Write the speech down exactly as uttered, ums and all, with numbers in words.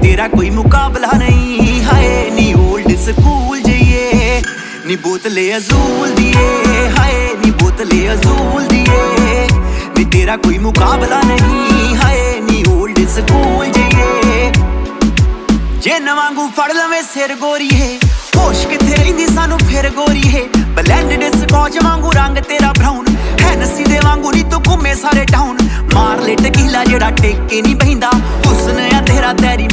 तेरा कोई मुकाबला नहीं। हाय नी ओल्ड स्कूल जाइए नी बोतले अजूल दिए, हाय नी बोतले अजूल दिए नी तेरा कोई मुकाबला नहीं। हाय नी ओल्ड स्कूल जाइए जिन वांगू फड़ लवे सिर गोरी है, होश किथे रहिंदी सानू फिर गोरी है। ब्लेंडेड स्कॉच वांगू रंग तेरा ब्राउन है, नसी दे वांगू नी तू घूमे सारे टाउन। मार ले टकीला जेड़ा टेके नहीं बहिंदा, हुस्न आ तेरा तेरी